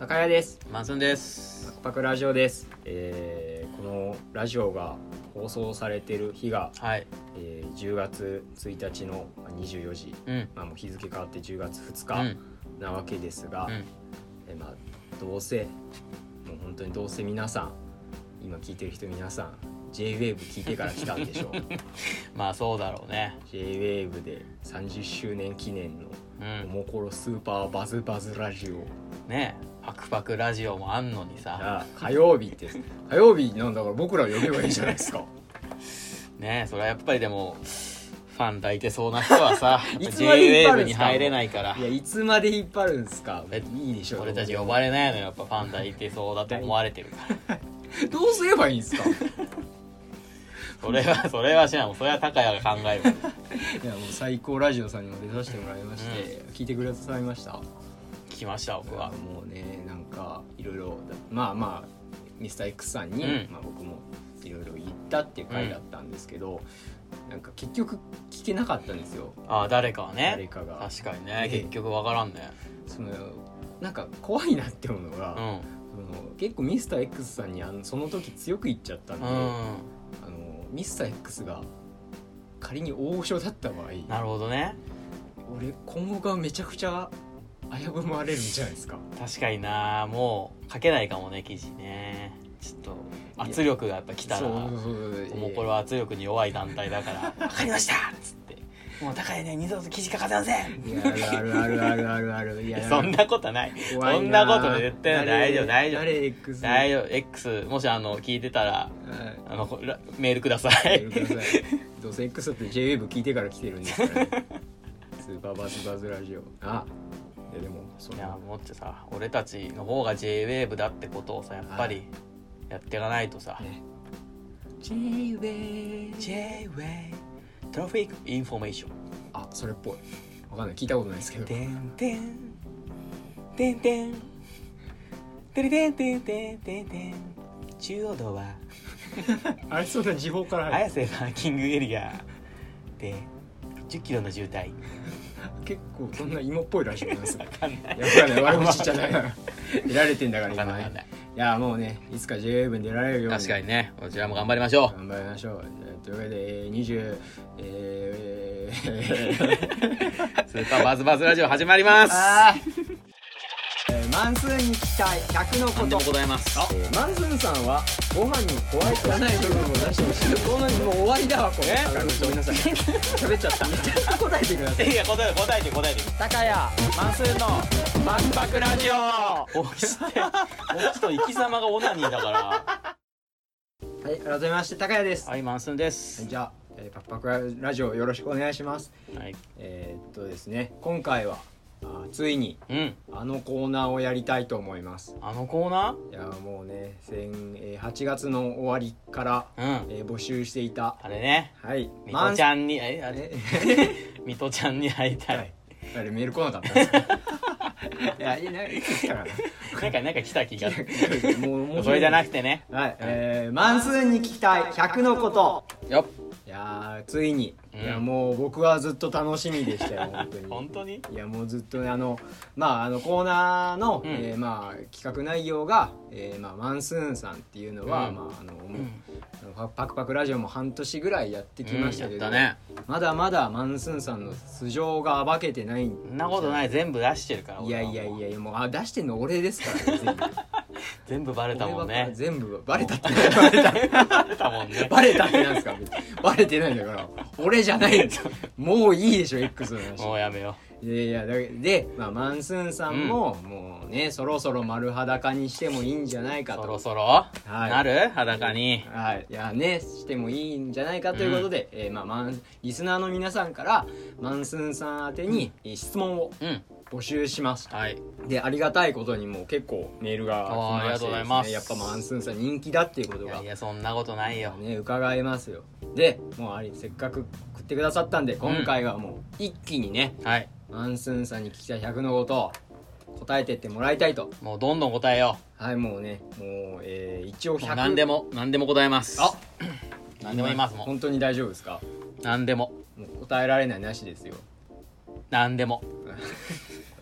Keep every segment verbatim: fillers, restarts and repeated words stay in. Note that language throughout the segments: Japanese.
高谷です。 マンスンです。 パクパクラジオです。えー、このラジオが放送されている日が、 はいえー、じゅうがつついたちのにじゅうよじ、 うんまあ、もう日付変わってじゅうがつふつうかんなわけですが、 うんえーまあ、どうせもう本当にどうせ皆さん今聞いてる人皆さん ジェイウェーブ 聞いてから来たんでしょうまあそうだろうね。 ジェイウェーブ でさんじゅっしゅうねん記念のうんおもころスーパーバズバズラジオ、 ねえパクパクラジオもあんのにさあ火曜日って火曜日なんだから僕ら呼べばいいじゃないですかねえそれはやっぱりでもファン抱いてそうな人はさいつまで引っ張るんジェイウェーブ にすか入れないからいやいつまで引っ張るんですか。 えいいでしょ。 俺たち呼ばれないのよ。やっぱファン抱いてそうだと思われてるからどうすればいいんですか。 それはそれは知らん。それは高谷が考えるいやもう最高ラジオさんにも出させてもらいまして、うん、聞いてくださいました。 聞きました僕は。 もうねなんかいろいろまあまあミスター X さんに、 うんまあ、僕もいろいろ言ったっていう回だったんですけど、うん、なんか結局聞けなかったんですよ。 ああ誰かはね。 誰かが確かにね結局わからんね。 そのなんか怖いなって思うのが、 うんその結構ミスター X さんにあのその時強く言っちゃったんで、 うんあのミスター X が仮に大御所だった場合、 なるほどね。 俺今後がめちゃくちゃ危ぶまれるんじゃないですか。 確かにな。もう書けないかもね記事ね。ちょっと圧力がやっぱ来たらそうそうそうもうこれは圧力に弱い団体だから分かりましたっつってもう高いね二度と記事書かせません。 いやあるあるあるあるあるあるいやそんなことない。そんなこと絶対ない。大丈夫大丈夫誰 X 大丈夫 X もしあの聞いてたらあのメールください。 メールください。どうせ X って ジェイウェーブ 聞いてから来てるんですからね。スーパーバズバズラジオ。あいやでもそいやもってさ俺たちの方が ジェイウェーブ だってことをさやっぱりやっていかないとさ、ね、 ジェイウェーブジェイウェーブ トラフィックインフォメーション。 あそれっぽい。わかんない聞いたことないですけど。 てんてんてんてんてんてんてんてんてんてん中央道はあれそんな時報から入る。 綾瀬パーキングエリアでじゅっキロの渋滞。 結構そんな芋っぽいラジオなんですよ。 分かんない。 いや分かんない悪口じゃない出られてんだから今分かんない。 いやもうねいつか ジェイウェーブ に出られるように確かにねこちらも頑張りましょう。 頑張りましょう。というわけでにじゅうえー、 スーパーバズバズラジオ始まります。 あーえー、マンスーンに聞きたいひゃくのこと。 何でもございます。 えー、マンスーンさんはご飯に加えてない部分を出してほしい。このもう終わりだわこれ。 えごめんなさい喋っちゃった答えてください。 いや答えて答えて答えて。 高谷マンスーンのバクバクラジオ。 おしておちょっと生き様がオナニーだから。 はい改めまして高谷です。 はいマンスンです。 じゃあ、えー、パクパクラジオよろしくお願いします。 はいえー、っとですね今回はあついにうんあのコーナーをやりたいと思います。 あのコーナいやもうね先、えー、はちがつの終わりから、 ーうんえー、募集していたあれねはいミトちんゃんにえあれミトちゃんに会いたい、 はい、あれメール来なかったんですかいやいやいつ来たかなんかなんか来た気がなもうもうそれじゃなくてねはい、えー、マンスーンに聞きたいひゃくのことよっいやーついに、 うんいやもう僕はずっと楽しみでしたよ本当に本当にいやもうずっとねあのまああのコーナーの、 うんえーまあ、企画内容が、えーまあ、マンスーンさんっていうのは、 うんまああのうんパパクパクラジオも半年ぐらいやってきましたけど、 うんやったねまだまだマンスーンさんの素性が暴けてないんそんなことない全部出してるからいやいやいやいやもうあ出してんの俺ですからね全部全部バレたもん俺ばっかね全部バレたってバレたバレたもんねバレたってなんですか別にバレてないんだから俺じゃないんですもういいでしょ X の話もうやめよいやいやだで、まあ、マンスーンさんも、もうねそろそろ丸裸にしてもいいんじゃないかとうそろそろ、 はいなる裸にはいいやねしてもいいんじゃないかということで、えーまあ、マンリスナーの皆さんからマンスーンさん宛てに、えー質問をうん募集しますはいでありがたいことにもう結構メールが来あーありがとうございますましてですねやっぱマンスーンさん人気だっていうことがいやいやそんなことないよね伺えますよでもうありせっかく送ってくださったんで今回はもう一気にね、 はいマンスーンさんに聞きたいひゃくのことを答えてってもらいたいともうどんどん答えよはいもうねもう、えー、一応うもうひゃく何でも何でも答えますあ何でも言いますもん本当に大丈夫ですか何でももう答えられないなしですよ何でも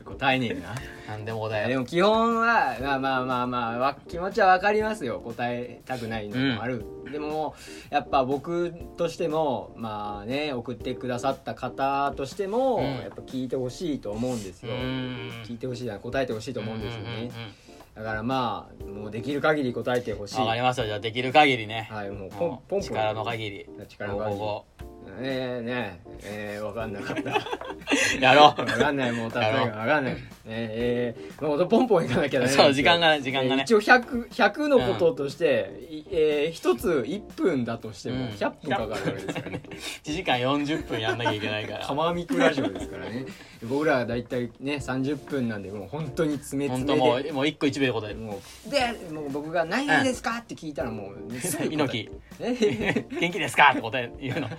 答えねえな。 なんでも答えでも基本はまあまあまあまあわ気持ちはわかりますよ。答えたくないのもある、うん、でもやっぱ僕としてもまあね送ってくださった方としても、うん、やっぱ聞いてほしいと思うんですよ。聞いてほしいな答えてほしいと思うんですよね、うんうんうんうん、だからまあもうできる限り答えてほしい。 わかりますよ。じゃあできる限りね。 はい、もうポンポンポン力の限り。 力の限り。えー、ねえー、分かんなかったやろう。 分かんないもう例えが分かんない。えー、もうポンポンいかなきゃね。 そう時間がね時間がね。 一応ひゃく、ひゃくのこととして、うん、えー、一ついっぷんだとしてもひゃっぷんかかるわけですからね。 いちじかんよんじゅっぷんやんなきゃいけないから。 かまみくラジオですからね。僕らはだいたいねさんじゅっぷんなんでもう本当に詰め詰めで。 本当もうもう一個一秒で答える。 もうでもう僕が何々ですか、うん、って聞いたらもう、ね、 猪木元気ですかって答え言うの。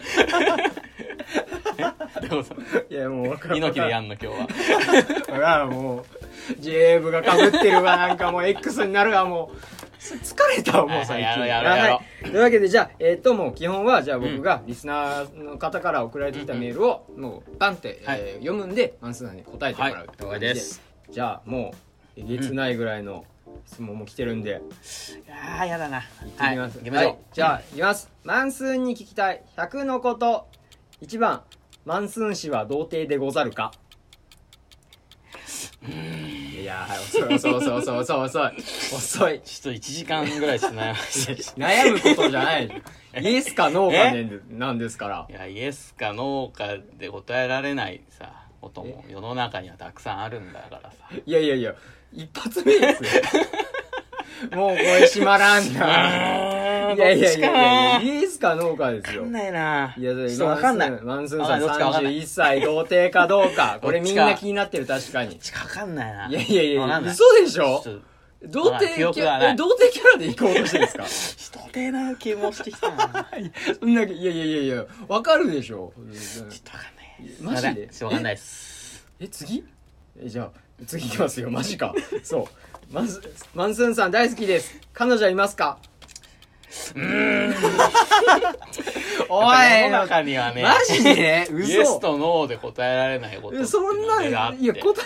いやもう分かる。 猪木でやんの今日は。 だからもう ジェイエー 部がかぶってるわなんかもう X になるわもう疲れたわもう最近。 やろうやろうやろう、 はい、というわけでじゃあえっ、ー、ともう基本はじゃあ僕がリスナーの方から送られてきたメールをもうバンって、 はいえー、読むんでマンスーさんに答えてもらうって感じで、はい、じゃあもうえげつないぐらいの質問も来てるんで、 いやーやだな。 行ってみます、 はい、行きましょう、 はい、じゃあ行きます。マンスーンに聞きたいひゃくのこと。いちばんマンスーン氏は童貞でござるか。いや遅い遅い遅い遅い遅い遅い遅い。 ちょっといちじかんぐらいちょっと悩む悩むことじゃないイエスかノーかでなんですから。 いやイエスかノーかで答えられないさことも世の中にはたくさんあるんだからさ。 いやいやいや一発目ですよ。もうこれ閉まらんな。いやいやいやいやイエスかノーかですよ。 わかんないな。 いやちょっとわかんない。 マンスーンさんさんじゅういっさい童貞かどうかこれみんな気になってる。確かにわかんないな。 いやいやいや嘘でしょ。童貞キャラ童貞キャラで行こうとしてるんですか。童貞な気もしてきたな。 そんないやいやいやいやわかるでしょ。 ちょっとわかんない。 マジでちょっとわかんないです。 え次えじゃあ次いきますよ。マジか。そうマンスマンスーンさん大好きです。彼女いますか。 うーんおい世の中にはねマジで嘘イエスとノーで答えられないことそんないや答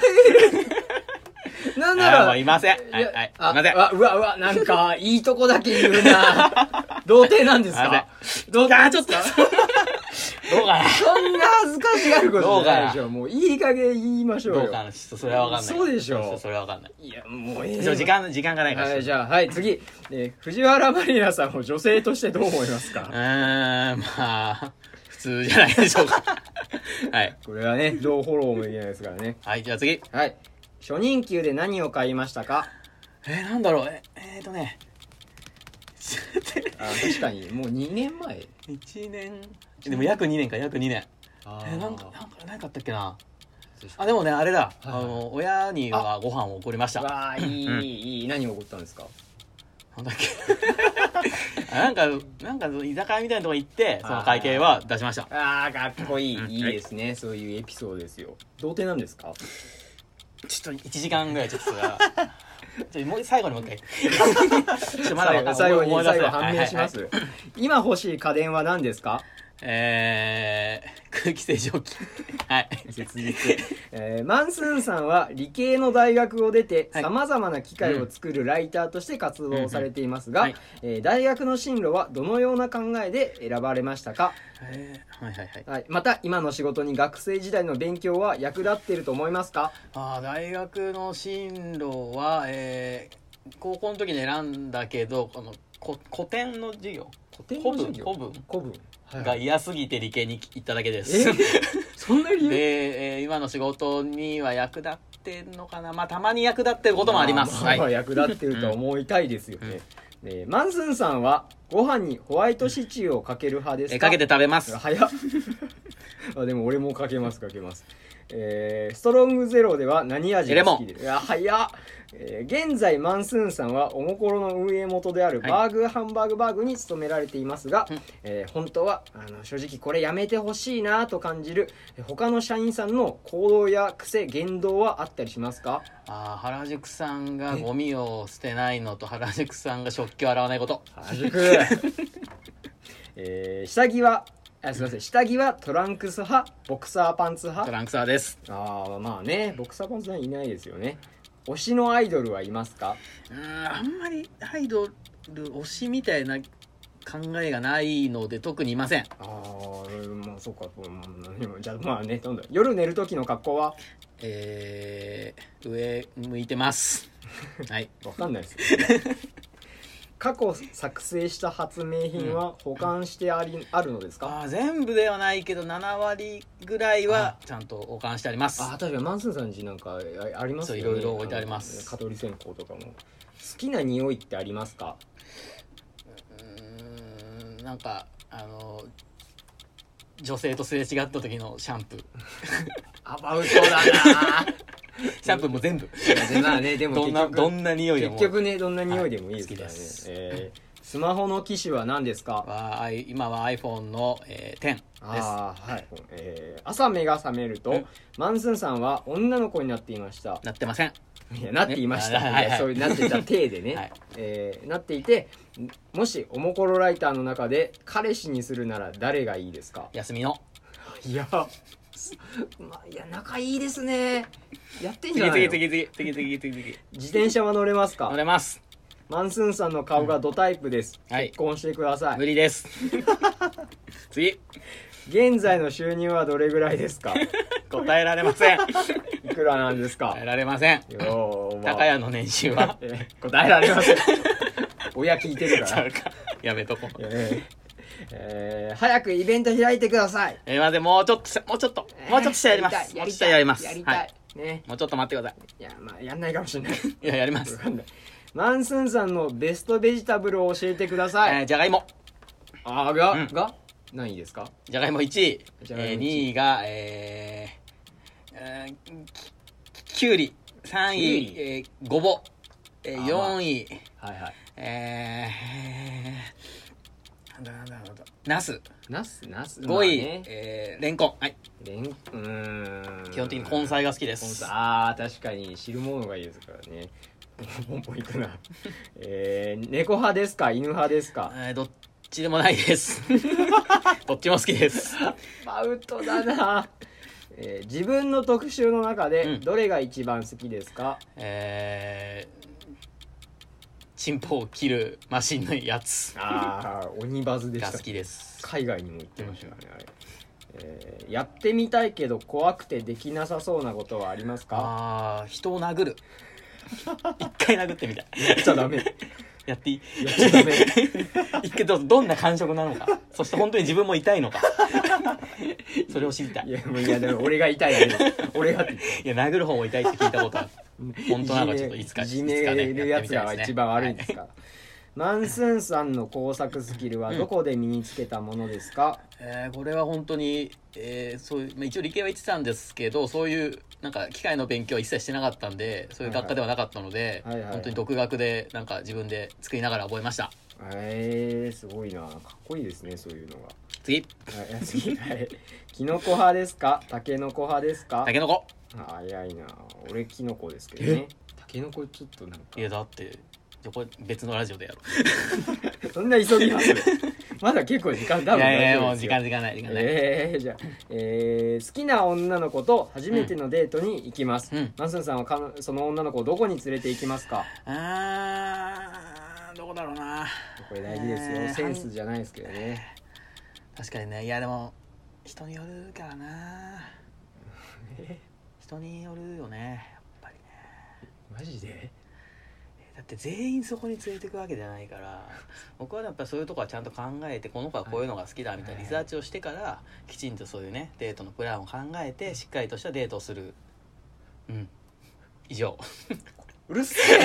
えなんならいません。はいはいあいません。うわうわなんかいいとこだけ言うな。童貞なんですか。 童貞ちょっとどうかな。 そんな恥ずかしがることじゃないでしょ。もういい加減言いましょうよ。 どうかな。ちょっとそれはわかんない。 そうでしょ。 それはわかんない。 いやもうええ。 時間時間がないから。 はいじゃあはい次、えー、藤原マリナさんを女性としてどう思いますか。 うーんまあ普通じゃないでしょうか。はい。 これはねどうフォローもできないですからね。 はいじゃあ次。 はい。初任給で何を買いましたか。 えー、なんだろうええーとね。 あ確かにもうにねんまえ。 いちねんでも約にねんか約にねん。 あえー、なんかなんか何かあったっけな。あでもねあれだ、はいはい、あの親にはご飯を送りました。 わあいい、うん、いい何を送ったんですか。 なんだっけ。なんかなんか居酒屋みたいなとこ行ってその会計は出しました。 ああかっこいい、うん、いいですね、はい、そういうエピソードですよ。童貞なんですか。 ちょっといちじかんぐらいちょっとそれはちょもう最後にもう一回ちょっとまだ最後に最後判明します、はいはいはい、今欲しい家電は何ですか。 えー、空気清浄機。はい切実、えー、マンスーンさんは理系の大学を出てさまざまな機械を作るライターとして活動されていますが、えー、大学の進路はどのような考えで選ばれましたか。 えー、はいはいはい、 はい、また今の仕事に学生時代の勉強は役立っていると思いますか。 あ大学の進路は、えー、高校の時に選んだけどこのこ古典の授業古典の授業古文古文が嫌すぎて理系に行っただけです。 そんな理由で、えー、今の仕事には役立ってるのかな。まあたまに役立ってることもあります。 まあまあ、役立ってると思いたいですよね、うんえー、マンスーンさんはご飯にホワイトシチューをかける派ですか。 えー、かけて食べます。 早っあでも俺もかけますかけます、えー、ストロングゼロでは何味が好きで。いや早っ、えー、現在マンスーンさんはおもころの運営元であるバーグ、はい、ハンバーグバーグに勤められていますが、うんえー、本当はあの正直これやめてほしいなと感じる他の社員さんの行動や癖言動はあったりしますか。 あ原宿さんがゴミを捨てないのと原宿さんが食器を洗わないこと。 原宿、えー、下着はあすいません、下着はトランクス派ボクサーパンツ派？ トランクス派です。 ああまあね、ボクサーパンツはいないですよね。推しのアイドルはいますか？ うーんあんまりアイドル推しみたいな考えがないので特にいません。 ああまあそうか、うん、じゃあまあね、どんどん夜寝る時の格好は？ えー、上向いてますはいわかんないです過去作成した発明品は保管してあり、うん、あるのですか？ あ全部ではないけどなな割ぐらいはちゃんと保管してあります。 ああ確かにマンスーさん家なんかありますよね。 そういろいろ置いてあります。 蚊取り線香とかも。好きな匂いってありますか？ うーんなんかあの女性とすれ違った時のシャンプーアバウトだなシャンプーも全部まあね、でもどんなどんな匂いでも結局ね、どんな匂いでもいいですからね、 はい、好きです、 えー、スマホの機種は何ですか？ は今は iPhone の、えー、テンです。 あ、はい、えー、朝目が覚めるとマンスンさんは女の子になっていました。 なってません。 いやなっていました、 ね、はいはい、 そういうなっていた体でね、はい、えー、なっていて、もしおもころライターの中で彼氏にするなら誰がいいですか？ 休みの。 いやまあ、いや仲いいですね。やってんじゃないの？ 次次次次次次次自転車は乗れますか？ 乗れます。 マンスンさんの顔がドタイプです、うん、結婚してください、 はい、無理です次現在の収入はどれぐらいですか？ 答えられませんいくらなんですか？ 答えられませんよ、まあ、高谷の年収は答えられません親聞いてるからやめとこう、 えーえー、早くイベント開いてください。 えー、までもうちょっともうちょっと、えー、もうちょっとしたらやります。 やりたいやります。 やりたい、はい、 ね。もうちょっと待ってください。 いやまあやんないかもしれない。いややります。 マンスンさんのベストベジタブルを教えてください。 えー、じゃがいも。 あーが、 うん、 が何位ですか？ じゃがいもいちい、えー、にいがえー、えー、ききゅうり、さんい、えー、ごぼう、えー、よんい、 はいはい、 えー、なんだなんだなんだナスナスナスごい、 まあね、 えー、レンコン、はい、 レンうーん基本的に根菜が好きです。 ああ確かに汁物がいいですからねポンポンいくなえー、猫派ですか犬派ですか？ えー、どっちでもないですどっちも好きですアウトだな、えー、自分の特集の中でどれが一番好きですか？ うん、えーチンポを切るマシンのやつ、 ああ鬼バズでした。 が好きです。 海外にも行ってましたからね、うん、あれ、えー、やってみたいけど怖くてできなさそうなことはありますか？ ああ人を殴る一回殴ってみたい。 やっちゃダメやっていい？ やっちゃダメ一回 ど, どんな感触なのか、そして本当に自分も痛いのかそれを知りたい。 いやもういやでも俺が痛いやで俺がっていや殴る方も痛いって聞いたことある本当なのかちょっといつかいじめるやつらは一番悪いんですから、はい、マンスンさんの工作スキルはどこで身につけたものですか？ うん、えー、これは本当に、えー、そういう、まあ、一応理系は言ってたんですけど、そういうなんか機械の勉強は一切してなかったんで、そういう学科ではなかったので、はいはい、本当に独学でなんか自分で作りながら覚えました。 えー、すごいな、かっこいいですねそういうのが。 次、 はい、次、はい、キノコ派ですかタケノコ派ですか？ タケノコ。 早いな、俺キノコですけどね。タケノコちょっとなんか、 いやだってこれ別のラジオでやろうそんな急ぎますまだ結構時間多分大丈夫ですよ。いやいやもう時間時間ない時間ない。 えー、じゃあ、えー、好きな女の子と初めてのデートに行きます、うん、マンスンさんはかその女の子をどこに連れて行きますか？ あーどこだろうな、 これ大事ですよ、えー、センスじゃないですけどね。 確かにね、いやでも人によるからな人によるよねやっぱりね。 マジで？ だって全員そこに連れていくわけじゃないから、僕はやっぱそういうとこはちゃんと考えて、この子はこういうのが好きだみたいなリサーチをしてからきちんとそういうねデートのプランを考えてしっかりとしたデートをする。うん以上うるせえ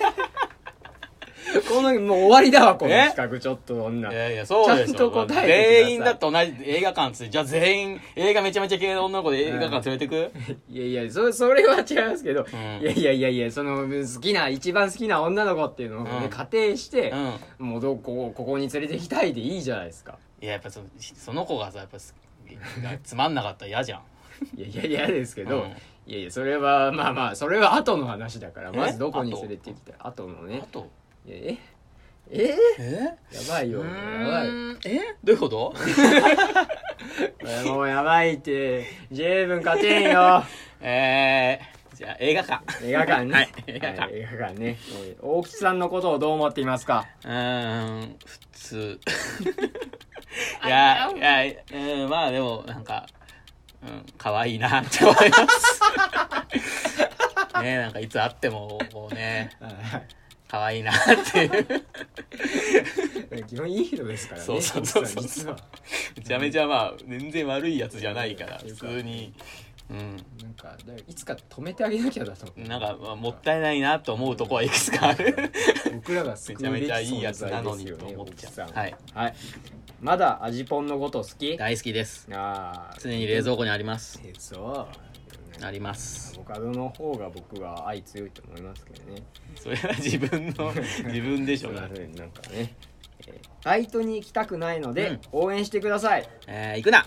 このもう終わりだわこの企画。ちょっと女いやいやそうでしょ、ちゃんと答えてください。全員だって同じ映画館ついじゃあ全員映画めちゃめちゃ系の女の子で映画館連れてく、 うん、いやいや そ, それは違いますけど、うん、いやいやいやいやその好きな一番好きな女の子っていうのを、ねうん、仮定して、うん、もうどこここに連れて行きたいでいいじゃないですか。 いややっぱ そ, その子がさやっぱつまんなかったら嫌じゃんいやいや嫌ですけど、うん、いやいやそれはまあまあそれは後の話だから、まずどこに連れて行きたい後のね。 後いやええー、 えやばいよやばいえどういうこともうやばいって十分勝てんよえー、じゃあ映画館映画館ね、 はい、映画館、 はい、映画館ね。大吉さんのことをどう思っていますか？ うーん普通いやいや、うん、まあでもなんかうん可愛いなって思いますね、なんかいつ会ってもこうね可愛いなっていう基本いい人ですからね。 そうそうそうそう実はめちゃめちゃまあ全然悪いやつじゃないから普通に、うん、 なんかいつか止めてあげなきゃだと思う。 なんか、まあ、もったいないなと思うとこはいくつかある僕らが救うべき存在ですよね。 めちゃめちゃいいやつなのにと思っちゃう。はい、 はい、まだ味ポンのこと好き？ 大好きです。 あ常に冷蔵庫にあります。 そうあります。 アボカドの方が僕は愛強いと思いますけどね。 それは自分の自分でしょうが。 なんかね、えー、バイトに行きたくないので、うん、応援してください。 えー、行くな。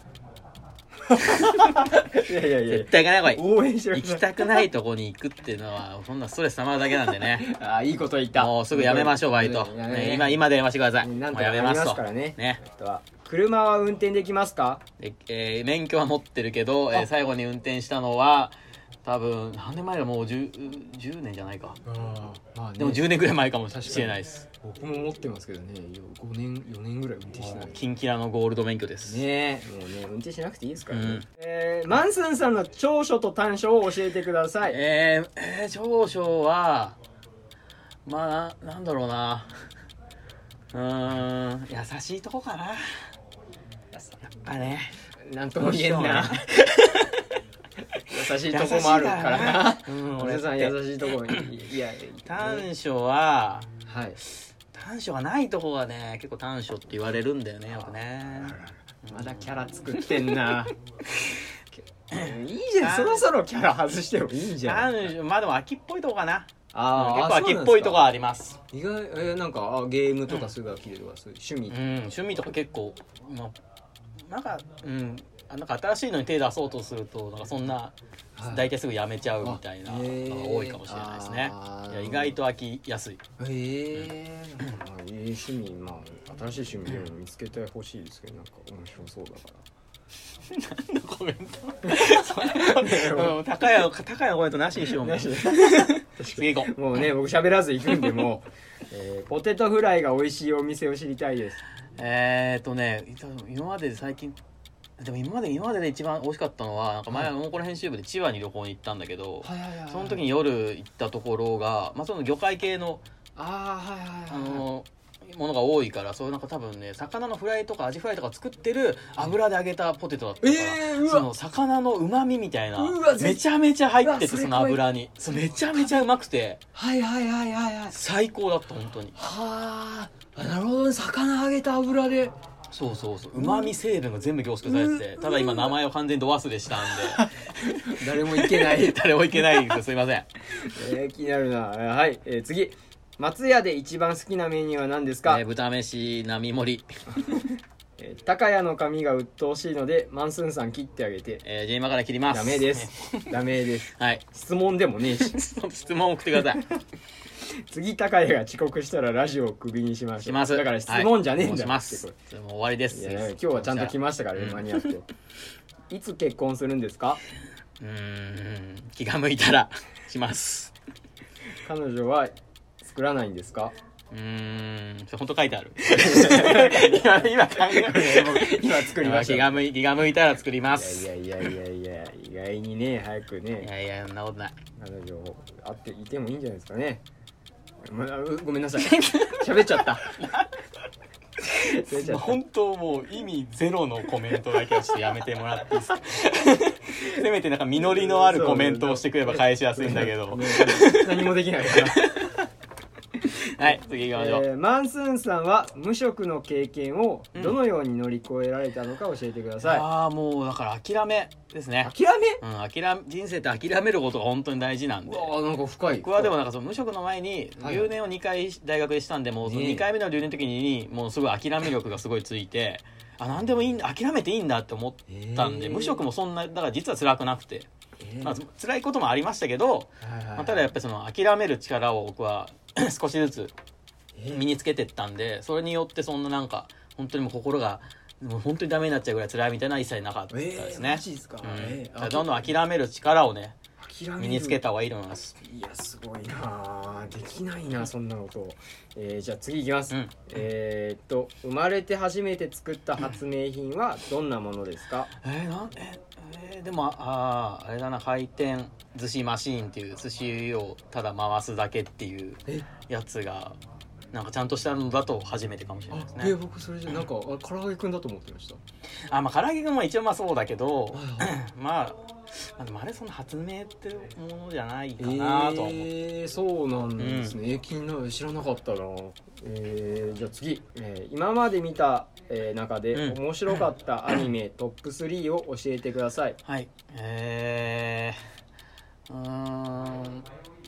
いやいやいや絶対行かない方がいい。 応援してください。 行きたくないとこに行くっていうのはそんなストレス溜まるだけなんでね。 あ、いいこと言った。 もうすぐやめましょうバイト。ねね、今今電話してください。 なんとかやめますからね。 ね。 あとは車は運転できますか？ ええー、免許は持ってるけど、えー、最後に運転したのは多分何年前だ、もう 10, じゅうねんじゃないか。あ、まあね、でもじゅうねんぐらい前かもしれないです。 僕も持ってますけどね、ごねんよねんぐらい運転してない。 キンキラのゴールド免許ですね。もうね運転しなくていいですからね。うん、えー、マンスンさんの長所と短所を教えてください。 えー、えー、長所はまあ な, なんだろうなうーん優しいとこかな。やっぱね、 なんとも言えんな。優しいとこもあるからな。うん、俺さん優しいとこいや短所は、 はい、 短所がないとこがね結構短所って言われるんだよね、よくね。 まだキャラ作ってんな。いいじゃん、そろそろキャラ外してもいいじゃん。 短所、まあでも秋っぽいとこかな。 あ、 結構秋っぽいとこあります。 意外、えー、なんかあゲームとかすぐ飽きるとか、そういう趣味、 うん、趣味とか結構、まあ、なんかうんなんか新しいのに手出そうとするとなんかそんな大体すぐやめちゃうみたいなのが多いかもしれないですね。いや意外と飽きやすい。へえー、うん、まあ、いい趣味、まあ新しい趣味でも見つけてほしいですけど、なんか面白そうだから。 何のコメント？高谷の高谷のコメントなしにしようもん。次行こう。もうね僕喋らず行くんでもう、えー、ポテトフライが美味しいお店を知りたいです。 えーっとね今までで最近でも今まで今までで一番美味しかったのはなんか前のこの編集部で千葉に旅行に行ったんだけど、はいはいはいはい、その時に夜行ったところが、まあ、その魚介系のあ、はいはいはい、あのものが多いから、そういうなんか多分ね魚のフライとかアジフライとか作ってる油で揚げたポテトだったから、えー、その魚の旨味みたいなめちゃめちゃ入ってて、その油にそうめちゃめちゃうまくて、はいはいはいはいはい、最高だった本当に。はあ、なるほどね、魚揚げた油で。そうそうそう、旨味成分が全部凝縮されてて、ただ今名前を完全にど忘れしたんで誰もいけない誰もいけないです、すいません。 えー、気になるな。はい、えー、次、松屋で一番好きなメニューは何ですか？ えー、豚飯並盛り。 えー、高谷の髪が鬱陶しいのでマンスンさん切ってあげて。 えー、じゃあ今から切ります。 ダメですダメです。 はい、 質問でもねえし質問送ってください。 次高谷が遅刻したらラジオをクビにしましょう。 します。 だから質問じゃねえんだ、はい、 もうします。もう終わりです。 いや今日はちゃんと来ましたからね、間に合って。いつ結婚するんですか？ うーん気が向いたらします。 彼女は作らないんですか？ うーん本当書いてある。今今考え今作りました。気が向い気が向いたら作ります。 いやいやいやいやいや、意外にね早くね。 いやいやそんなことない。 彼女会っていてもいいんじゃないですかね。ごめんなさい喋っちゃった本当もう意味ゼロのコメントだけはしてやめてもらっていいですか？せめてなんか実りのあるコメントをしてくれば返しやすいんだけど何もできないからはい次行きましょう。 えー、マンスーンさんは無職の経験をどのように乗り越えられたのか教えてください。 うん、ああもうだから諦めですね。 諦め、 うん、諦め人生って諦めることが本当に大事なんで。 あなんか深い。 僕はでもなんかその無職の前に留年をにかい大学でしたんで、もうそのにかいめの留年の時にもうすごい諦め力がすごいついて、あ何でもいいんだ諦めていいんだって思ったんで、無職もそんなだから実は辛くなくて、まあ、辛いこともありましたけど、まあ、ただやっぱりその諦める力を僕は少しずつ身につけてったんで、それによってそんななんか本当にもう心がもう本当にダメになっちゃうぐらい辛いみたいなのは一切なかったですね。 えー、マジですか、 うんえー、 どんどん諦める力をね諦める身につけた方がいいと思います。 いやすごいな、できないなそんなこと。えー、じゃあ次いきます、うん、えー、っと生まれて初めて作った発明品はどんなものですか？ えー、なんええー、でもああれだな、回転寿司マシーンっていう寿司をただ回すだけっていうやつがなんかちゃんとしたのだと初めてかもしれないですね。 えー、僕それじゃなんか唐揚げくんだと思ってました。 あ、まあ唐揚げくんも一応まあそうだけどまあまあ、でもあれそんな発明ってものじゃないかなとは思う。 えー、そうなんですね、うん、気になる、知らなかったな。えー、じゃあ次、えー、今まで見た、えー、中で面白かったアニメ、うん、トップスリーを教えてください。 はい、えー、うーん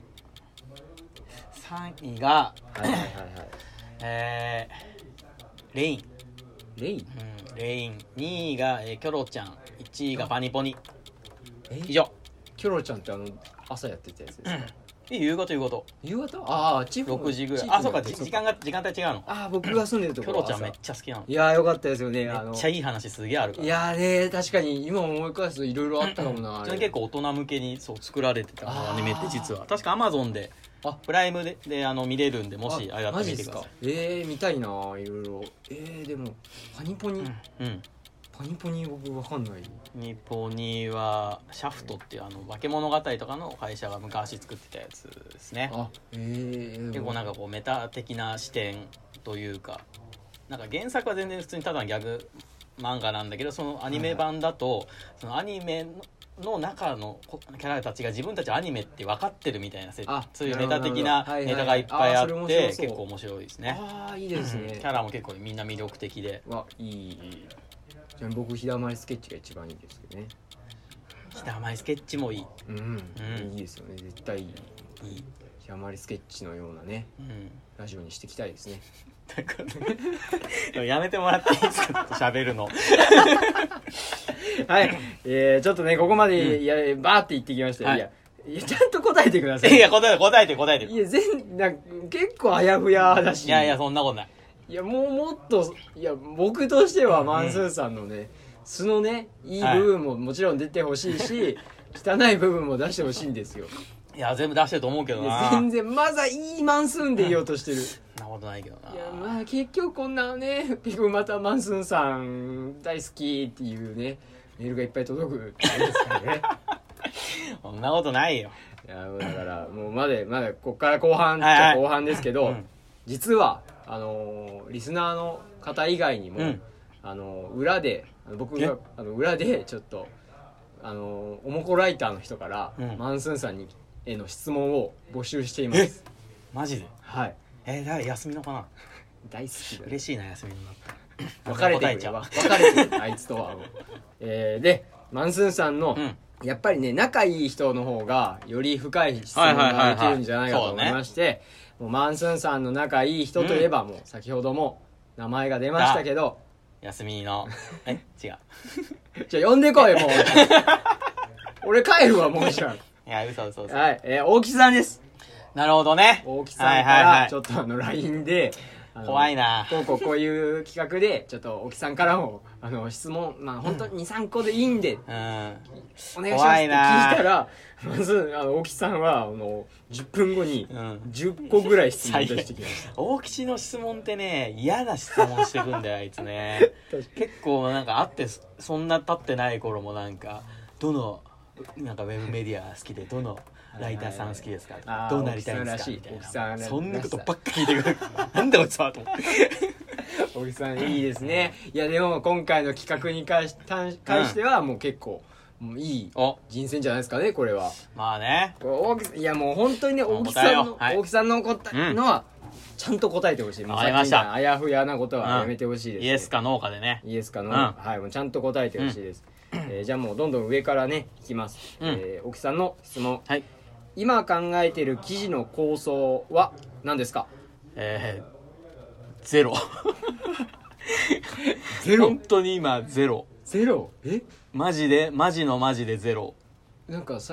さんいがはいはいはいはいえー、レインレイン、 うん、レインにいが、えー、キョロちゃん、いちいがパニポニ。以上。 キョロちゃんってあの朝やってたやつですか？ うん、夕方夕方夕方、ああチーフろくじぐらい。あ、そうか、時間が時間帯違うの。 ああ、僕が住んでるところキョロちゃんめっちゃ好きなの。 いやーよかったですよね。 めっちゃいい話すげえあるから。 いやーね、確かに今思い返すといろいろあったかもな。 結構大人向けにそう作られてたアニメって実は確か Amazon であプライム で, であの見れるんで、もしあれだったら見てください。 えー、見たいないろいろ。えー、でもパニポニ、うん、 うん、 パニポニ僕わかんない。 ニポニはシャフトっていうあの化け物語とかの会社が昔作ってたやつですね。 あ、えー、 結構なんかこうメタ的な視点というか、なんか原作は全然普通にただのギャグ漫画なんだけど、そのアニメ版だと、はい、そのアニメの中のキャラたちが自分たちアニメって分かってるみたいな、そういうメタ的なネタがいっぱいあって、はいはい、結構面白いですね。 ああ、いいですね、うん、 キャラも結構みんな魅力的で。 わ、いい。じゃあ僕、ひだまりスケッチが一番いいですけどね。 ひだまりスケッチもいい。 うん、うん、いいですよね、絶対いい。 いい。 ひだまりスケッチのようなね、うん、ラジオにしていきたいですね。 でもやめてもらっていいですか喋るの。 はい、えー、ちょっとねここまで、うん、いやバーって言ってきました、はい、いやいやちゃんと答えてください。 いや答えて答えて答えて。 いや全なん結構あやふやだし。 いやいやそんなことない。 いやもうもっと、いや僕としてはマンスーさんのね、うん、素のねいい部分ももちろん出てほしいし、はい、汚い部分も出してほしいんですよ。 いや全部出してると思うけどな。 全然まだいいマンスーンでいようとしてる。 そんなことないけどな。 いやまあ結局こんなね結局またマンスーンさん大好きっていうねメールがいっぱい届くってことですからね。 そんなことないよ。 いやだからもうまだまだこっから後半じゃ後半ですけど、はいはい、実はあのー、リスナーの方以外にも、うん、あのー、裏で僕があの裏でちょっとあのー、おもこライターの人から、うん、マンスーンさんにへの質問を募集しています。 マジで？ はい。 えー、だ休みのかな。 大好きだ。 嬉しいな休みのだったら。別れてくれ。別れてるあいつとは。えー、でマンスーンさんの、うん、やっぱりね仲いい人の方がより深い質問ができるんじゃないかと思いまして、もうマンスーンさんの仲いい人といえば、うん、もう先ほども名前が出ましたけど、 休みのえ違う。 じゃあ呼んでこいもう。俺帰るわもうじゃん。 いや嘘嘘嘘。 はい、えー、大木さんです。 なるほどね。 大木さんからちょっとあの ライン で、 怖いな。 こうこうこういう企画でちょっと大木さんからもあの質問まあ本当に にさんこでいいんで、うん、お願いしますって聞いたら、まずあの大木さんはあのじゅっぷんごにじゅっこぐらい質問出してきました。 大吉の質問ってね嫌な質問してくんだよあいつね。結構なんかあってそんな経ってない頃もなんかどのなんかウェブメディア好きでどのライターさん好きですかとかどうなりたいんですかみたいな、そんなことばっか聞いてくる。なんだこいつはと思って。 大木さんいいですね。いやでも今回の企画に関し、関してはもう結構もういい人選じゃないですかねこれは。 まあね。 大木いやもう本当にね大木さんの、はい、大木さんの答えのはちゃんと答えてほしい。 わかりました。 あやふやなことはやめてほしいです、ね、 イエスかノーかでね。 イエスかノー、うん、はいもうちゃんと答えてほしいです。うん、えー、じゃあもうどんどん上からねいきます。うん、えー、大木さんの質問。はい。今考えている記事の構想は何ですか？ えー、ゼロ。 ゼロ。 本当に今ゼロ。 ゼロ？え？ マジでマジのマジでゼロ。 なんか最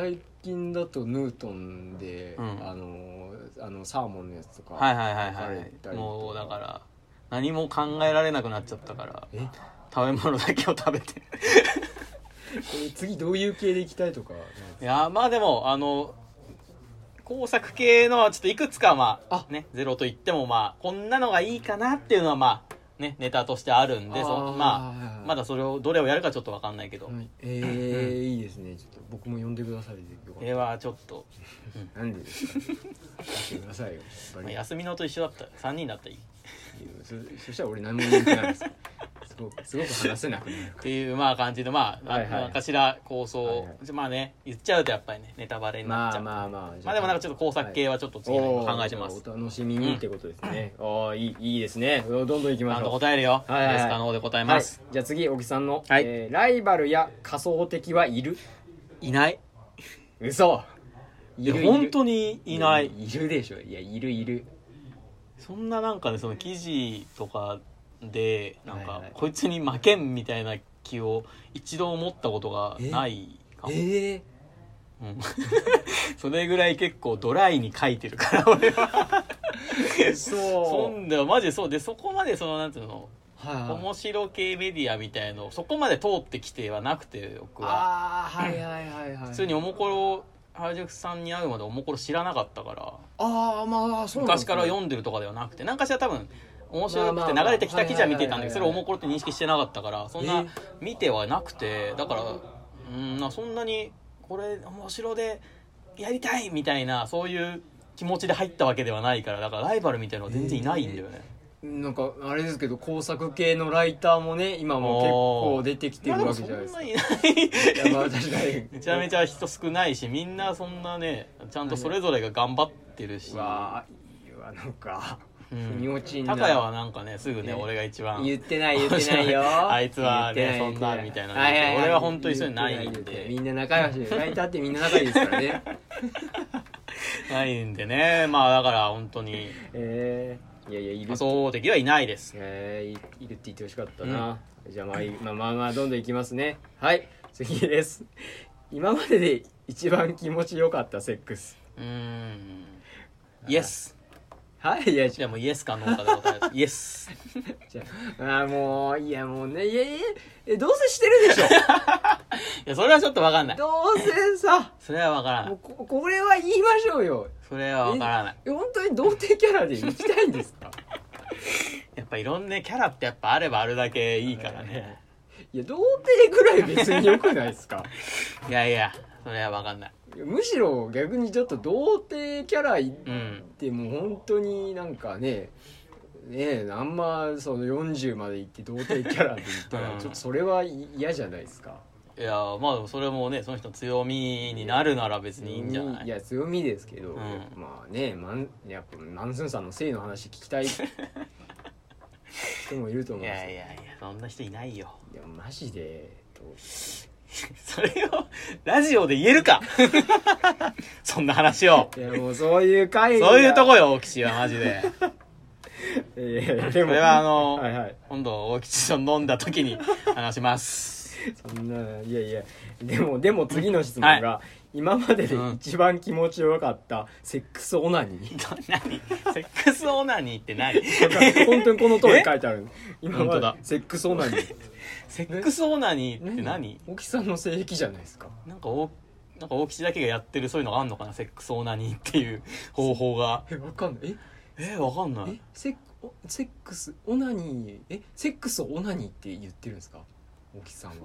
近だとヌートンで、 うん、 あのあのサーモンのやつとかはいはいはいはい、もうだから何も考えられなくなっちゃったからえ食べ物だけを食べて次どういう系でいきたいとか。 いやまあでもあの工作系のちょっといくつかまあねゼロと言ってもまあこんなのがいいかなっていうのはまあねネタとしてあるんで、そまあまだそれをどれをやるかちょっと分かんないけど、はい、 えーうん、いいですね。ちょっと僕も呼んでください。 これはちょっと、 うん、なんでですか、ね、してくださいよ。 まあ、休みのと一緒だったらさんにんだったらいい。 そ, そしたら俺何も言ってないですすごくすごく話せなくなるっていうまあ感じのまあ、はいはい、何かしら構想、はいはい、まあね言っちゃうとやっぱりねネタバレになっちゃう。まあまあまあまあでもなんかちょっと工作系はちょっと次の考えてます。 お, お楽しみにってことですね。うん、ああいいいいですね。どんどんいきましょう。 ちゃんと答えるよ。はいはいはい、イエス可能で答えます。 はい、じゃあ次小木さんの、はいえー、ライバルや仮想敵はいる？ いない。 嘘。 いるいや本当にいない。 いるでしょ。いやいるいる。 そんななんかねその記事とかでなんか、はいはい、こいつに負けんみたいな気を一度思ったことがないかも。えーうん、それぐらい結構ドライに書いてるから俺はそうそんでマジでそうでそこまでそのなんていうの、はいはい、面白系メディアみたいのそこまで通ってきてはなくて僕はあはいはいはいはい、 普通におもころ原宿さんに会うまでおもころ知らなかったからああまあそうなんですね、 昔から読んでるとかではなくて何かしら多分面白くて流れてきた記事は見てたんだけどそれをおもころって認識してなかったからそんな見てはなくてだからうんなそんなにこれ面白でやりたいみたいなそういう気持ちで入ったわけではないからだからライバルみたいなのは全然いないんだよね。 なんかあれですけど工作系のライターもね今も結構出てきてるわけじゃないですか。いやそんないないいやまあ確かにめちゃめちゃ人少ないしみんなそんなねちゃんとそれぞれが頑張ってるし、 うわいいわなんか腑に落ちんな。高谷はなんかねすぐね俺が一番言ってない言ってないよあいつはねそんなみたいな、はいはいはい、俺は本当にそういうのないんでみんな仲良しでライターってみんな仲いいですからねないんでねまあだから本当にえーいやいやいる、 まあ、そう敵はいないです。 えー、い, いるって言ってほしかったな、うん、じゃあまあまあまあまあどんどんいきますね。はい次です。今までで一番気持ちよかったセックス。 うーんイエス。 はいいやじゃあもうイエスかノーかで答えるイエスじゃああもういやもうねいやいやえどうせしてるでしょいやそれはちょっと分かんない。 どうせさそれは分からない。もうこ, これは言いましょうよ。 それは分からない。 え本当に童貞キャラで行きたいんですかやっぱいろんなキャラってやっぱあればあるだけいいからね。 いや童貞ぐらい別に良くないですかいやいやそれは分かんない。 むしろ逆にちょっと童貞キャラってもう本当になんかね、うん、ねえあんまそのよんじゅうまで行って童貞キャラで言ったらちょっとそれは嫌じゃないですか。 いやまあそれもねその人の強みになるなら別にいいんじゃない。 いや強みですけど、うん、まあねマンやっぱマンスンさんの性の話聞きたい人もいると思うんですよ。 いやいやいやそんな人いないよ。 いやマジでそれをラジオで言えるかそんな話を。 いやもうそういう会そういうとこよ大吉はマジでいやいやでもこれはあの、 はいはい、 今度大吉と飲んだ時に話しますそんないやいやでもでも次の質問が、はい、今までで一番気持ちよかったセックスオナニー、 うん、何セックスオナニーって何本当にこの通り書いてある。今までセックスオナニーセックスオナニーって何？ 大木さんの性癖じゃないですか。 なんかおなんか大吉だけがやってるそういうのがあんのかなセックスオナニーっていう方法が。 えわかんないええわかんない。 えセッセックスオナニーえセックスをオナニーって言ってるんですか大木さんは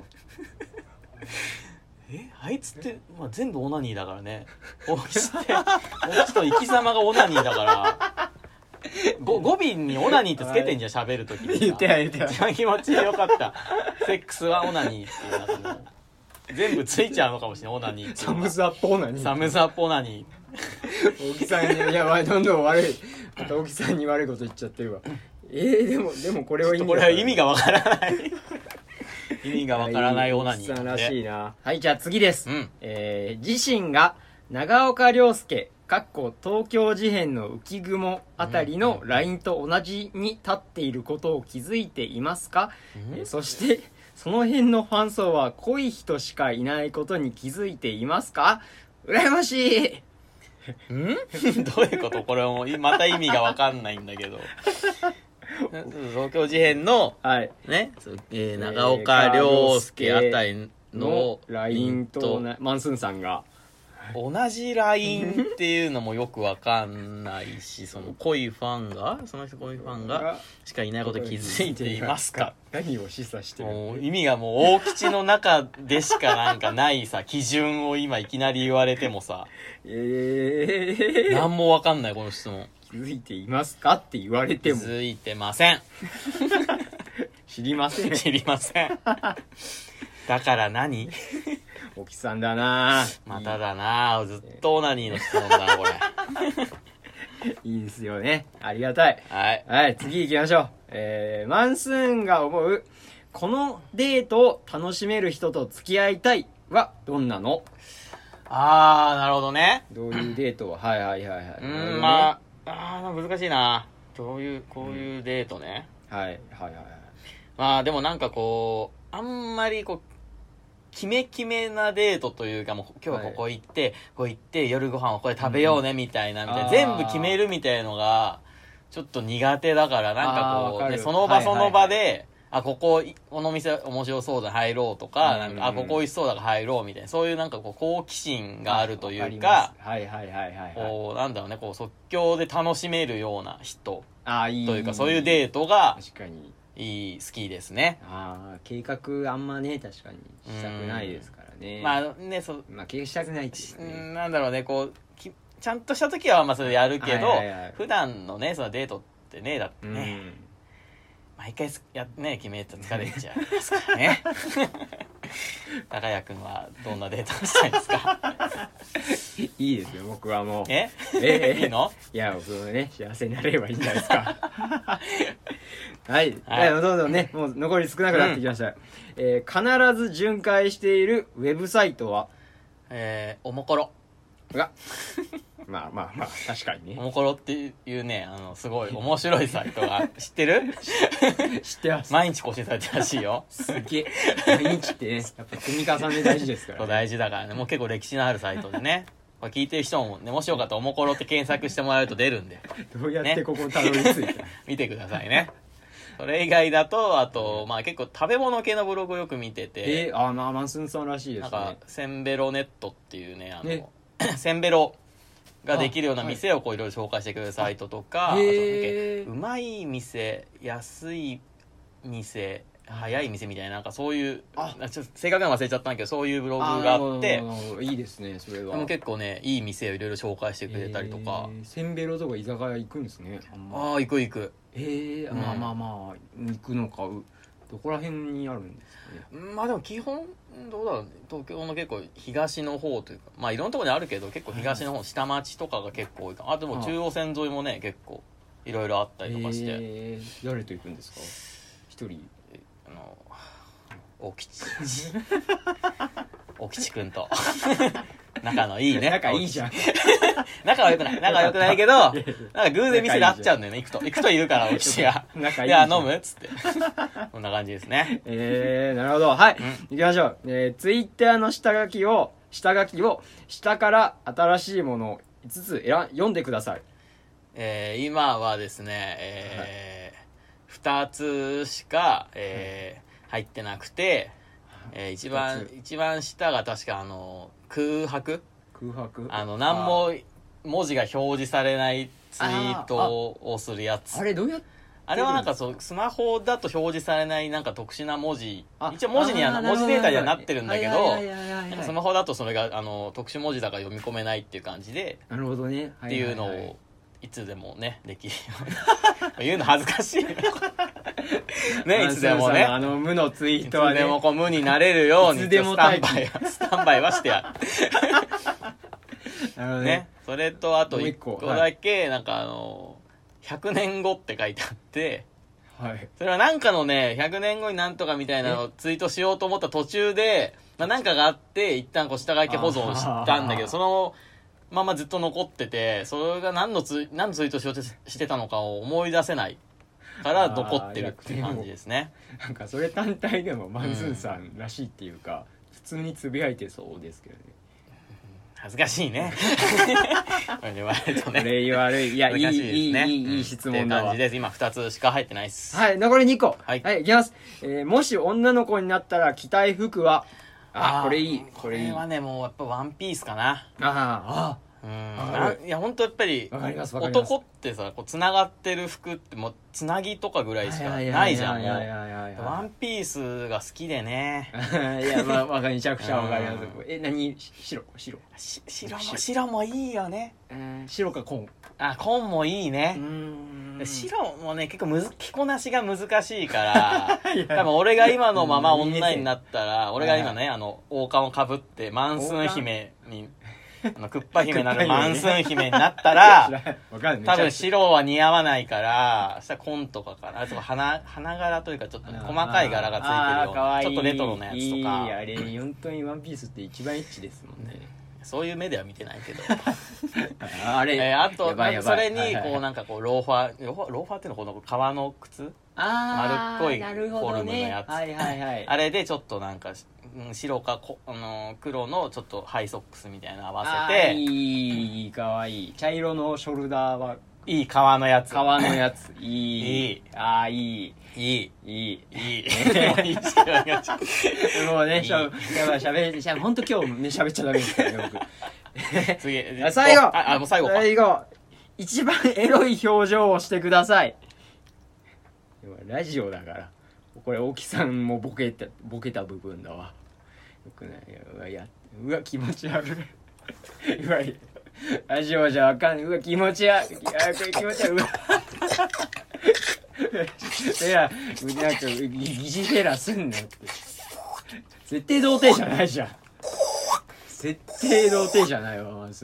えあいつって、まあ、全部オナニーだからね大吉って大吉と生き様がオナニーだから語尾にオナニーってつけてんじゃん喋るときに言ってない言ってない一番気持ちよかったセックスはオナニーっていうの全部ついちゃうのかもしれないオナニーってサムズアップオナニーサムズアップオナニー大木さんにいやどんどん悪いまた大木さんに悪いこと言っちゃってるわ。えー、でもでもこれは意味これは意味がわからない意味がわからないオナニーさんらしいな。はいじゃあ次です、 うんえー、自身が長岡亮介かっこ東京事変の浮雲あたりのラインと同じに立っていることを気づいていますか、うんえー、そしてその辺のファン層は濃い人しかいないことに気づいていますか。 羨ましい。 んどういうことこれもまた意味が分かんないんだけど東京事変の、 はい、 ね、えー、長岡亮介あたりのライン とマンスンさんが同じ ライン っていうのもよくわかんないしその濃いファンがその人濃いファンがしかいないこと気づいていますか何を示唆してるもう意味がもう大吉の中でしかなんかないさ基準を今いきなり言われてもさえー、 何もわかんないこの質問気づいていますかって言われても気づいてません知りません知りませんだから何おきさんだなまただなずっとオナニーの質問だなこれいいですよねありがたいはい、 はい、次行きましょう、えー、マンスーンが思うこのデートを楽しめる人と付き合いたいはどんなのあーなるほどねどういうデートははいはいはいはいうん、ね、まああ難しいなどういうこういうデートね、 うん、はいはいはいはいまあでもなんかこうあんまりこうキメキメなデートというかもう今日はここ行って、はい、ここ行って夜ご飯をこれ食べようねみたいな、うん、みたいな全部決めるみたいのがちょっと苦手だからなんかこう、ね、その場その場で、はいはいはい、あこここの店面白そうだ入ろうとか、うん、なんかあここ美味しそうだから入ろうみたいなそういうなんかこう好奇心があるというかはいはいはいはいこうなんだろうねこう即興で楽しめるような人あいいというかそういうデートが確かにいい好きですねああ計画あんまね確かにしたくないですからねまあねそまあ計画したくないっていうねうんなんだろうねこうきちゃんとした時はまあそれやるけど、 はいはいはい、 普段のねそのデートってねだってね、 うん、 毎回やね決めたら疲れちゃいますからね高谷君はどんなデートをしたいですかいいですよ僕はもうええいいのいや僕もね幸せになれればいいんじゃないですかはい、 はい、 どんどんねもう残り少なくなってきました、うんえー、必ず巡回しているウェブサイトはえー、おもころがまあまあまあ確かにねおもころっていうねあのすごい面白いサイトが知ってる知ってます毎日更新されてるらしいよすげえ毎日ってねやっぱ積み重ね大事ですから、ね、 そう大事だからねもう結構歴史のあるサイトでねこれ聞いてる人もねもしよかったらおもころって検索してもらえると出るんでどうやってここたどり着いた、ね、 見てくださいねそれ以外だとあとまあ結構食べ物系のブログをよく見ててえー、あまあマンスンさんらしいですねなんかセンベロネットっていうねあのねセンベロができるような店をこういろいろ紹介してくれるサイトとか、あとうまい店安い店早い店みたいななんかそういうあちょっと正確なの忘れちゃったんだけどそういうブログがあっていいですねそれはでも結構ねいい店をいろいろ紹介してくれたりとかセンベロとか居酒屋行くんですねああ行く行くへえー、まあまあまあ行くのかどこら辺にあるんですかねまあでも基本どうだろうね東京の結構東の方というかまあいろんなところにあるけど結構東の方下町とかが結構多いかあでも中央線沿いもね結構いろいろあったりとかして、 えー、誰と行くんですか一人あの大吉大吉くんと仲のいいね仲いいじゃん仲は良くない仲は良くないけどなんか偶然店で会っちゃうんだよね行くと行くといるから大吉が仲いいじゃあ飲むっつってこんな感じですねえー、なるほどはい、うん、行きましょう、えー、ツイッターの下書きを下書きを下から新しいものをいつつ選読んでくださいえー、今はですね、えーはい、ふたつしか、えー、入ってなくて、えー、一番一番下が確かあの空白空白あの何も文字が表示されないツイートをするやつあ, あれどうやってあれはなんかそうスマホだと表示されないなんか特殊な文字一応文字には文字データにはなってるんだけどスマホだとそれがあの特殊文字だから読み込めないっていう感じでなるほどね、 っていうのをいつでもねできるように言うの恥ずかしいねいつでもねあの無のツイートはねいつでもこう無になれるようにスタンバイはスタンバイはしてやるなるほど ね, ねそれとあといっこだけなんかあのひゃくねんごって書いてあってはい、 それはなんかのねひゃくねんごになんとかみたいなのをツイートしようと思った途中でまあ、なんかがあって一旦こう下書き保存したんだけどそのままずっと残っててそれが何のツイ何のツイートしようとしてたのかを思い出せないから残ってるっていう感じですね。 なんかそれ単体でもマンスーンさんらしいっていうか、うん、普通につぶやいてそうですけどね。 恥ずかしいね言われるとね礼儀悪い。いや、いい、 難しいですね。 いい、いい、いい質問だわ。 っていう感じです。今ふたつしか入ってないです。 はい、残りにこ。 はい、 はい、いきます。えー、もし女の子になったら着たい服は、あ、これいい。 これいい。これはね、もうやっぱワンピースかな。 ああ、 うん、いや本当やっぱり男ってさこうつながってる服ってもうつなぎとかぐらいしかないじゃん。ワンピースが好きでねいやまあわかりめちゃくちゃわかります。え何白白し白も白もいいよね。 白か紺。 あ紺もいいね。白もね結構むず着こなしが難しいから多分俺が今のまま女になったら俺が今ねあの王冠をかぶってマンスーン姫にあのクッパ姫になるマンスーン姫になったら多分白は似合わないからそしたら紺とかかな。あと花花柄というかちょっと、ね、細かい柄がついてるようなちょっとレトロなやつとか。 いいあれ本当にワンピースって一番エッチですもんね。 そういう目では見てないけどあれ、 えー、あとそれにこうなんかこうローファーローファーローファーっていうのこの革の靴丸っこいフォルムのやつ、ねはいはいはい、あれでちょっとなんか白かこあの黒のちょっとハイソックスみたいなの合わせていいかわいい茶色のショルダーはいい革のやつ革のやついいいいあいいいいいいいいもうねしゃべしゃべしゃべ本当今日ね喋っちゃダメですからね僕次最後ああもう最後最後一番エロい表情をしてください。ラジオだからこれ大木さんもボケたボケた部分だわ。よくない。うわやうわ気持ち悪い。うわラジオじゃわかんない。うわ気持ち悪い。いやこれ気持ち悪い。うわいやなんか疑似フェラすんなって。絶対童貞じゃないじゃん。絶対童貞じゃないわマンスー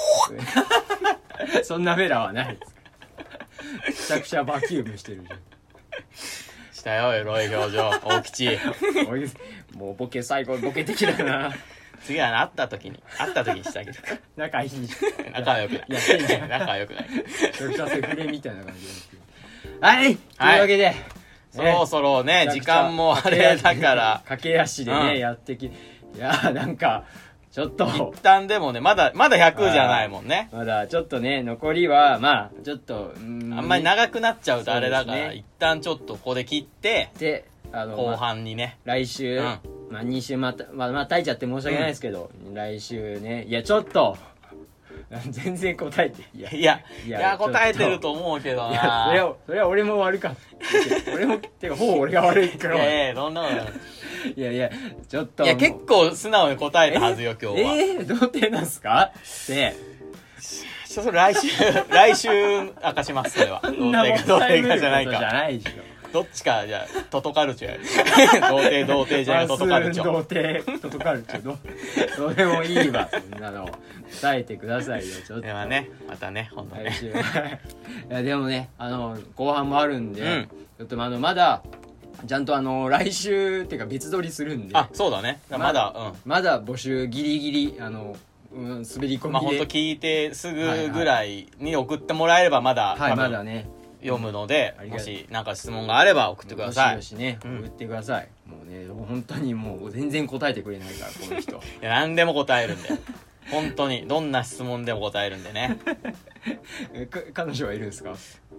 ン。そんなフェラはないです。めちゃくちゃバキュームしてるじゃん。 したよエロい表情大吉もうボケ最後ボケ的だな。 次は会った時に会った時にしてあげるから仲いいじゃん。仲良くないやってんじゃん。 仲良くないそれじゃセフレみたいな感じですけどはい、はい、というわけで、ね、 そろそろね時間もあれだから駆け足でね、うん、やってきいやーなんかちょっと一旦でもねまだまだひゃくじゃないもんね。 まだちょっとね残りはまあちょっとうんあんまり長くなっちゃうとあれだから、ね、一旦ちょっとここで切ってであの後半にね、 まあ、来週、うんまあ、に週またまあまあ耐えちゃって申し訳ないですけど、うん、来週ねいやちょっと全然答えていやいやいやいや答えてると思うけどないやそれはそれは俺も悪かった俺もてかほぼ俺が悪いからいやいやどんなことないいやいやちょっといや結構素直に答えたはずよ今日は。 えー、童貞なんすかってそれ来週来週明かしますそれは童貞か童貞かじゃないかじゃないでしょ。 どっちかじゃあトトカルチャーや童貞童貞じゃないトトカルチャー童貞トトカルチャー ど, どうでもいいわそんなの答えてくださいよちょっと。 ではねまたね本当ねいやでもねあの後半もあるんで、うん、ちょっとあのまだちゃんとあの来週っていうか別撮りするんであそうだねまだ、 うん、まだ募集ギリギリあの、うん、滑り込みでまあ本当聞いてすぐぐらいに送ってもらえればまだ、 はいはい、まだね読むので、うん、もし何か質問があれば送ってください。 よしよしね、うん、送ってください。もうね本当にもう全然答えてくれないからこの人いや何でも答えるんで本当にどんな質問でも答えるんでね彼女はいるんですか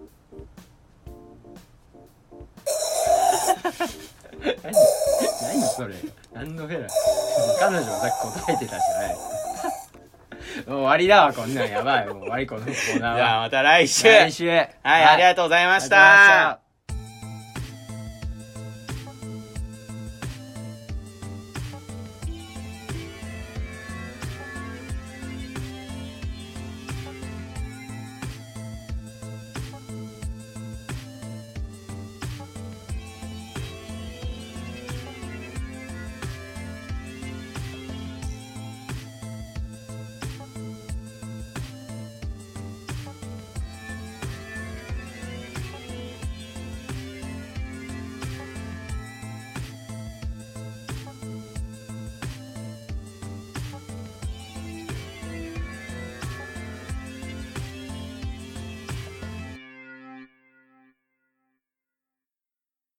何, 何それ何のフェラ彼女はさっき答えてたじゃないもう終わりだわこんなんやばいもう終わりこのコーナーは。 じゃあまた来週来週はい、はい、ありがとうございました。